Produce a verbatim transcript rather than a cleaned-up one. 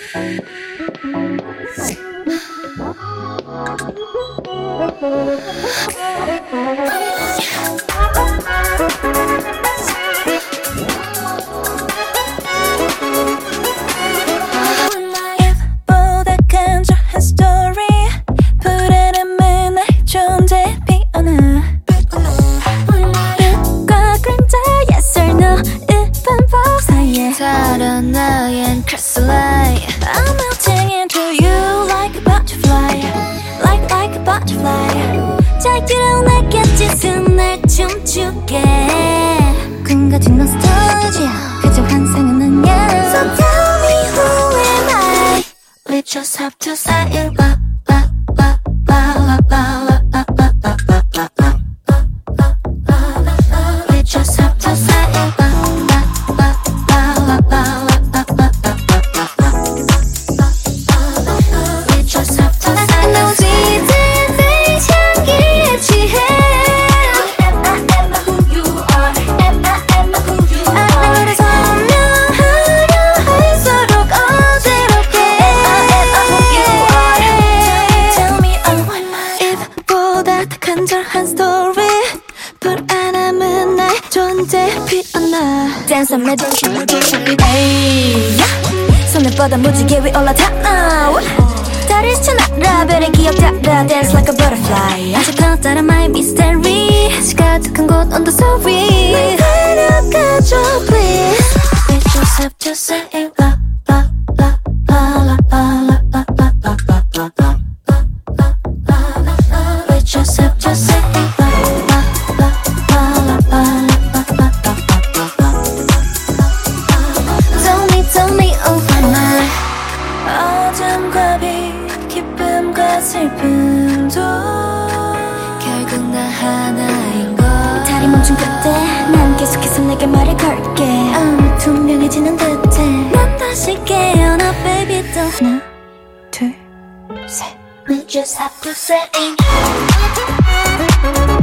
다른 나의 crystalline I'm melting into you like a butterfly Like like a butterfly 자유로운 내게 찢은 날 춤추게 꿈 같은 nostalgia 그저 환상은 아니야 So tell me who am I We just have to say it la la la la la la la la la la la la We just have to say it la 간절한 스토리 불안함은 나의 존재 피어나 Dance and meditation 에이 손을 뻗어 무지개 위 올라타 다리를 쳐놔라 별의 기억 따라 Dance like a butterfly 아직 더 따라 my mystery 가득한 곳 on the story 날 데려가줘 please We just have to say it la la la la la la la la la la la la We just have to say it la la la la la la la la Tell me, tell me over my 어둠과 빛, 기쁨과 슬픔도 결국 나 하나인 걸 다리 멈춘 그때 난 계속해서 내게 말을 걸게 아무 투명해지는 듯해 난 다시 깨어나 baby 또 하나 둘 셋 We just have to say it